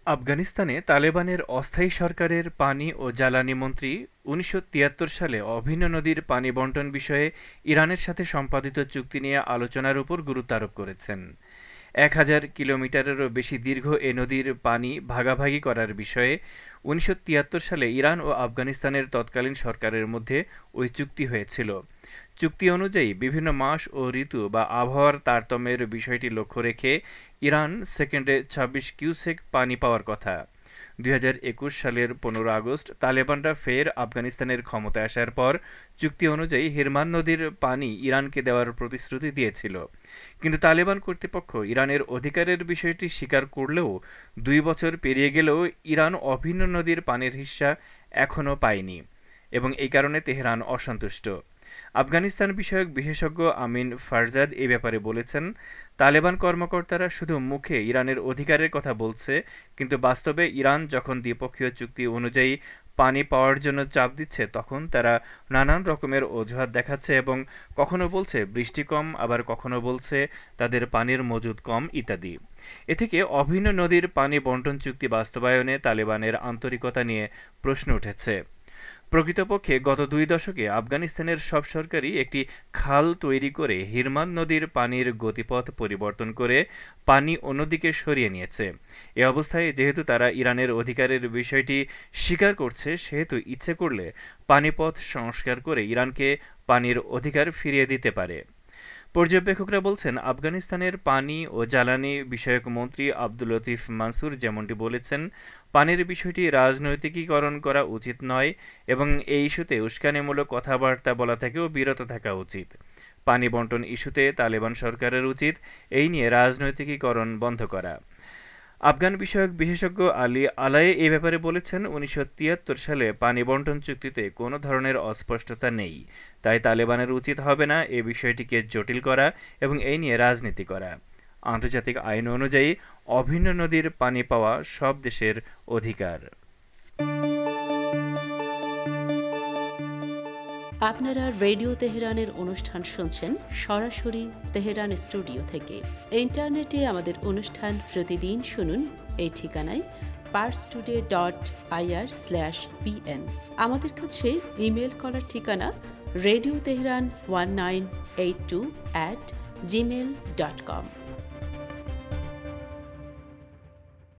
আফগানিস্তানে তালেবানের অস্থায়ী সরকারের পানি ও জ্বালানি মন্ত্রী ১৯৭৩ সালে অভিন্ন নদীর পানি বণ্টন বিষয়ে ইরানের সাথে সম্পাদিত চুক্তি নিয়ে আলোচনার উপর গুরুত্ব আরোপ করেছেন। ১,০০০ কিলোমিটারেরও বেশি দীর্ঘ এ নদীর পানি ভাগাভাগি করার বিষয়ে ১৯৭৩ সালে ইরান ও আফগানিস্তানের তৎকালীন সরকারের মধ্যে ওই চুক্তি হয়েছিল। চুক্তি অনুযায়ী বিভিন্ন মাস ও ঋতু বা আবহাওয়ার তারতম্যের বিষয়টি লক্ষ্য রেখে ইরান সেকেন্ডে ২৬ কিউসেক পানি পাওয়ার কথা। ২০২১ সালের ১৫ আগস্ট তালেবানরা ফের আফগানিস্তানের ক্ষমতায় আসার পর চুক্তি অনুযায়ী হিরমান নদীর পানি ইরানকে দেওয়ার প্রতিশ্রুতি দিয়েছিল। কিন্তু তালেবান কর্তৃপক্ষ ইরানের অধিকারের বিষয়টি স্বীকার করলেও ২ বছর পেরিয়ে গেলেও ইরান অভিন্ন নদীর পানির হিস্সা এখনও পায়নি এবং এই কারণে তেহরান অসন্তুষ্ট। আফগানিস্তান বিষয়ক বিশেষজ্ঞ আমিন ফারজাদ এ ব্যাপারে বলেছেন, তালেবান কর্মকর্তারা শুধু মুখে ইরানের অধিকারের কথা বলছে, কিন্তু বাস্তবে ইরান যখন দ্বিপক্ষীয় চুক্তি অনুযায়ী পানি পাওয়ার জন্য চাপ দিচ্ছে তখন তারা নানান রকমের অজুহাত দেখাচ্ছে এবং কখনো বলছে বৃষ্টি কম, আবার কখনো বলছে তাদের পানির মজুদ কম ইত্যাদি। এ থেকে অভিন্ন নদীর পানি বণ্টন চুক্তি বাস্তবায়নে তালেবানের আন্তরিকতা নিয়ে প্রশ্ন উঠেছে। প্রকৃতপক্ষে গত ২ দশকে আফগানিস্তানের সব সরকারই একটি খাল তৈরি করে হিরমান নদীর পানির গতিপথ পরিবর্তন করে পানি অন্যদিকে সরিয়ে নিয়েছে। এ অবস্থায় যেহেতু তারা ইরানের অধিকারের বিষয়টি স্বীকার করছে, সেহেতু ইচ্ছে করলে পানিপথ সংস্কার করে ইরানকে পানির অধিকার ফিরিয়ে দিতে পারে। পর্যবেক্ষকরা বলছেন, আফগানিস্তানের পানি ও জ্বালানি বিষয়ক মন্ত্রী আব্দুল লতিফ মানসুর যেমনটি বলেছেন, পানির বিষয়টি রাজনৈতিকীকরণ করা উচিত নয় এবং এই ইস্যুতে উস্কানিমূলক কথাবার্তা বলা থেকেও বিরত থাকা উচিত। পানি বণ্টন ইস্যুতে তালেবান সরকারের উচিত এই নিয়ে রাজনৈতিকীকরণ বন্ধ করা। আফগান বিষয়ক বিশেষজ্ঞ আলী আলায়ে এ ব্যাপারে বলেছেন, ১৯৭৩ সালে পানি বণ্টন চুক্তিতে কোনো ধরনের অস্পষ্টতা নেই, তাই তালেবানের উচিত হবে না এ বিষয়টিকে জটিল করা এবং এই নিয়ে রাজনীতি করা। আন্তর্জাতিক আইন অনুযায়ী অভিন্ন নদীর পানি পাওয়া সব দেশের অধিকার। আপনারা রেডিও তেহরানের অনুষ্ঠান শুনছেন সরাসরি তেহরান স্টুডিও থেকে। ইন্টারনেটে আমাদের অনুষ্ঠান প্রতিদিন শুনুন এই ঠিকানায় parstoday.ir/pn। আমাদের কাছে ইমেল করার ঠিকানা radioteheran1982@gmail.com।